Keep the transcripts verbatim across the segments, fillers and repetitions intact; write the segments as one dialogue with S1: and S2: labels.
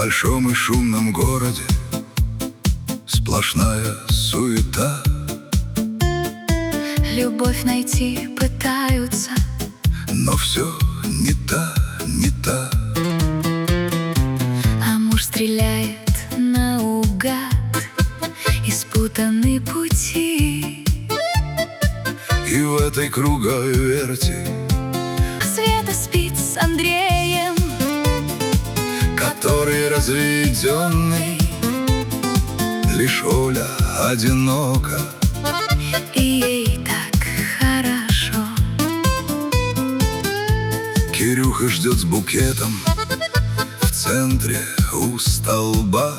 S1: большом и шумном городе сплошная суета.
S2: Любовь найти пытаются,
S1: но все не та, не та.
S2: а муж стреляет наугад, и спутаны пути.
S1: И в этой круговерти
S2: Света спит с Андреем,
S1: который разведенный, лишь Оля одинока.
S2: и ей так хорошо.
S1: Кирюха ждет с букетом в центре у столба.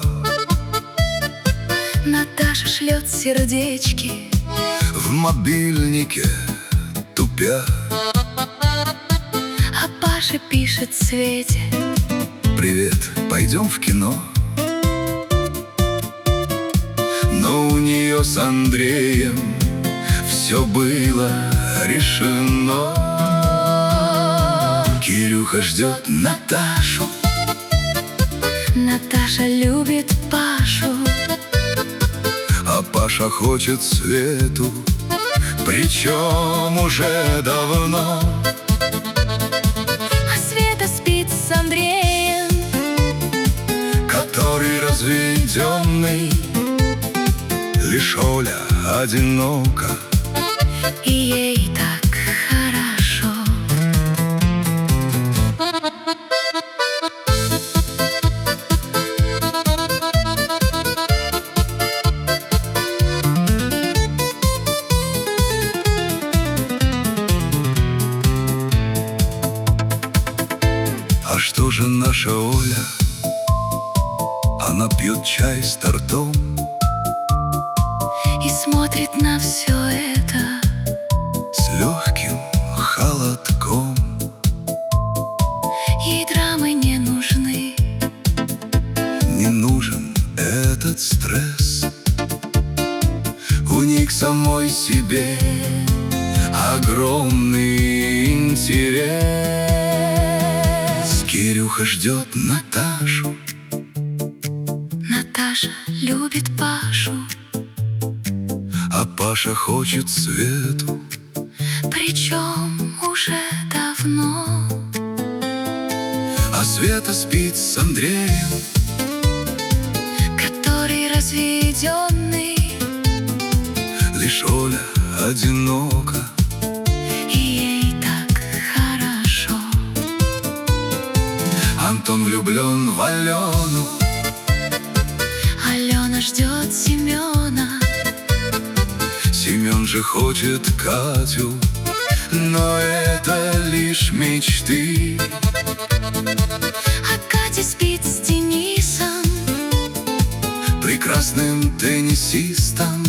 S2: Наташа шлет сердечки,
S1: В мобильнике тупя.
S2: а Паша пишет Свете:
S1: Привет, пойдем в кино. Но у нее с Андреем все было решено. Кирюха ждет Наташу,
S2: Наташа любит Пашу,
S1: а Паша хочет Свету, причем уже давно.
S2: а Света спит с Андреем,
S1: Который разведенный, лишь Оля одинока.
S2: и ей так хорошо.
S1: А что же наша Оля? Она пьет чай с тортом
S2: И смотрит на все это
S1: с легким холодком.
S2: Ей драмы не нужны,
S1: Не нужен этот стресс. У них самой себе огромный интерес. Кирюха ждет Наташу,
S2: Наташа любит Пашу,
S1: а Паша хочет Свету,
S2: причем уже давно.
S1: а Света спит с Андреем,
S2: Который разведенный,
S1: лишь Оля одинока.
S2: и ей так хорошо.
S1: Антон влюблен в Алену,
S2: Алена ждет Семена,
S1: Семен же хочет Катю, но это лишь мечты.
S2: а Катя спит с Денисом,
S1: Прекрасным теннисистом,